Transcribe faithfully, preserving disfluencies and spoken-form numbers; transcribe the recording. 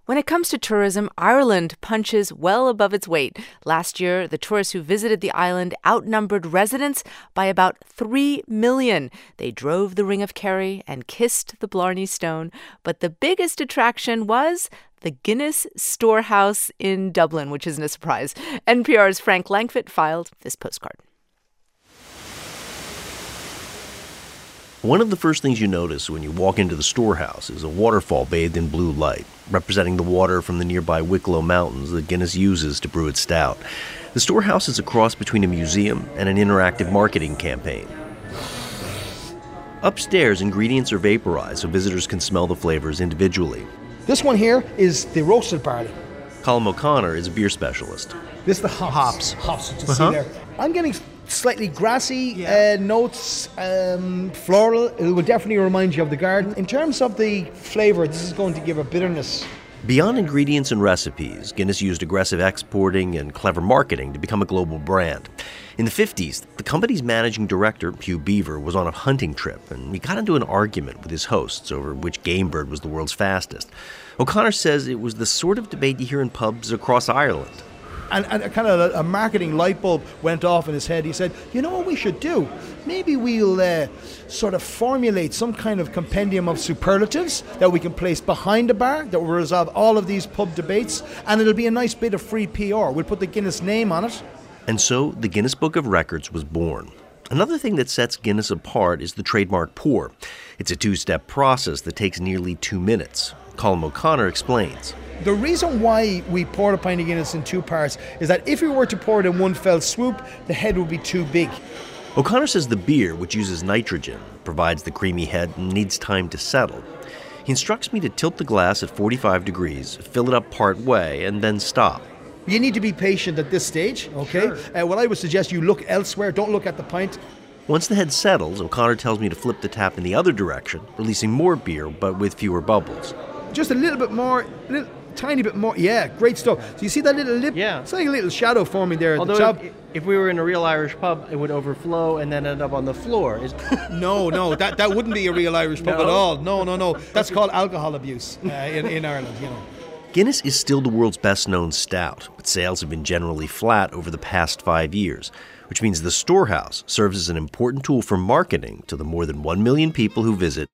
When it comes to tourism, Ireland punches well above its weight. Last year, the tourists who visited the island outnumbered residents by about three million. They drove the Ring of Kerry and kissed the Blarney Stone. But the biggest attraction was the Guinness Storehouse in Dublin, which isn't a surprise. N P R's Frank Langfitt filed this postcard. One of the first things you notice when you walk into the storehouse is a waterfall bathed in blue light, representing the water from the nearby Wicklow Mountains that Guinness uses to brew its stout. The storehouse is a cross between a museum and an interactive marketing campaign. Upstairs, ingredients are vaporized so visitors can smell the flavors individually. This one here is the roasted barley. Colm O'Connor is a beer specialist. This is the hops. Hops. Hops, you uh-huh. see there. I'm getting slightly grassy yeah. uh, notes, um, floral. It will definitely remind you of the garden. In terms of the flavor, this is going to give a bitterness. Beyond ingredients and recipes, Guinness used aggressive exporting and clever marketing to become a global brand. In the fifties, the company's managing director, Hugh Beaver, was on a hunting trip, and he got into an argument with his hosts over which game bird was the world's fastest. O'Connor says it was the sort of debate you hear in pubs across Ireland. And, and a kind of a, a marketing light bulb went off in his head. He said, you know what we should do? Maybe we'll uh, sort of formulate some kind of compendium of superlatives that we can place behind the bar that will resolve all of these pub debates, and it'll be a nice bit of free P R. We'll put the Guinness name on it. And so the Guinness Book of Records was born. Another thing that sets Guinness apart is the trademark pour. It's a two-step process that takes nearly two minutes. Colm O'Connor explains. The reason why we pour a pint of Guinness in two parts is that if we were to pour it in one fell swoop, the head would be too big. O'Connor says the beer, which uses nitrogen, provides the creamy head and needs time to settle. He instructs me to tilt the glass at forty-five degrees, fill it up part way, and then stop. You need to be patient at this stage, okay? Sure. Uh, what I would suggest you look elsewhere, don't look at the pint. Once the head settles, O'Connor tells me to flip the tap in the other direction, releasing more beer, but with fewer bubbles. Just a little bit more, a little, tiny bit more. Yeah, great stuff. So you see that little lip? Yeah. It's like a little shadow forming there at Although the top. If, if we were in a real Irish pub, it would overflow and then end up on the floor. no, no, that, that wouldn't be a real Irish pub no? at all. No, no, no. That's called alcohol abuse uh, in, in Ireland, you know. Guinness is still the world's best-known stout, but sales have been generally flat over the past five years, which means the storehouse serves as an important tool for marketing to the more than one million people who visit